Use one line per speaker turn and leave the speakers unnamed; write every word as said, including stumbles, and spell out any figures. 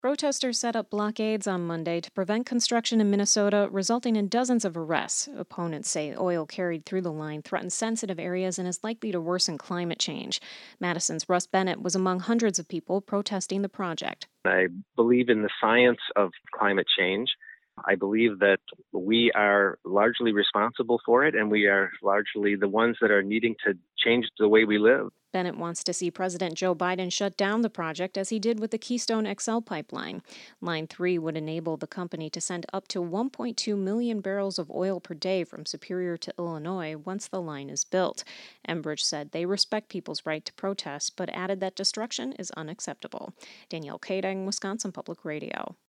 Protesters set up blockades on Monday to prevent construction in Minnesota, resulting in dozens of arrests. Opponents say oil carried through the line threatens sensitive areas and is likely to worsen climate change. Madison's Russ Bennett was among hundreds of people protesting the project.
I believe in the science of climate change. I believe that we are largely responsible for it, and we are largely the ones that are needing to change the way we live.
Bennett wants to see President Joe Biden shut down the project as he did with the Keystone X L pipeline. Line three would enable the company to send up to one point two million barrels of oil per day from Superior to Illinois once the line is built. Enbridge said they respect people's right to protest, but added that destruction is unacceptable. Danielle Kading, Wisconsin Public Radio.